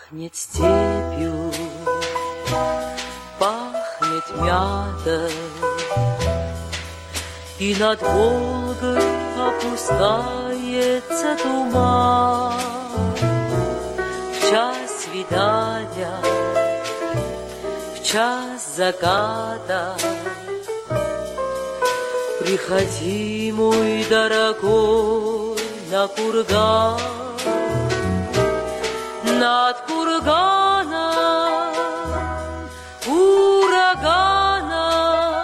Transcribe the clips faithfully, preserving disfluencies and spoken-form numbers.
Пахнет степью, пахнет мятой, и над Волгой опускается туман. В час свидания, в час заката приходи, мой дорогой, на курган. Над курганом урагана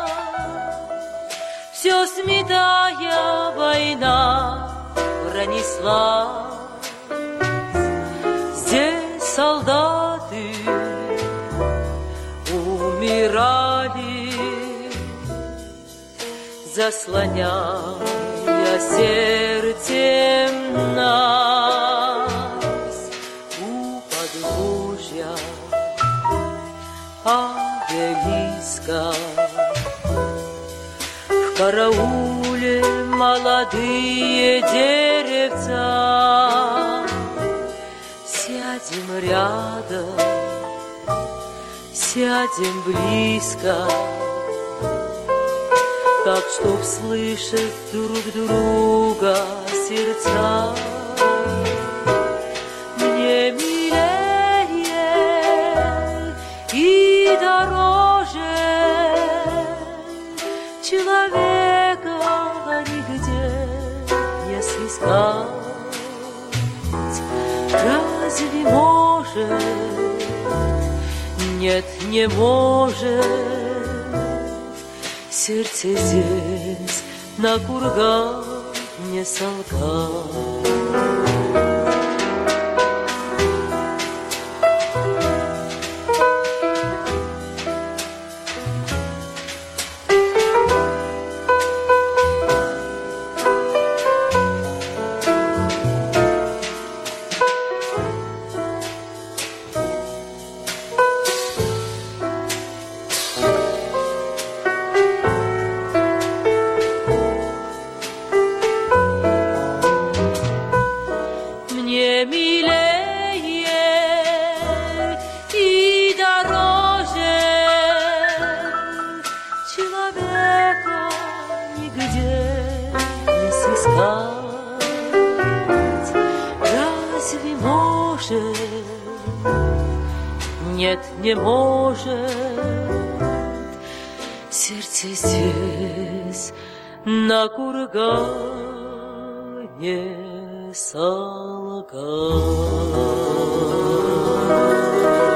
все сметая война пронесла. Здесь солдаты умирали, заслоняя сердцем нас. Обелиска в карауле молодые деревца. Сядем рядом, сядем близко, так, чтоб слышать друг друга сердца. Мне милее и дороже человека нигде не сыскать. Разве может? Нет, не может сердце здесь на кургане солгать. Мне милее и дороже человека нигде не сыскать. Разве может? Нет, не может сердце здесь на кургане солгать.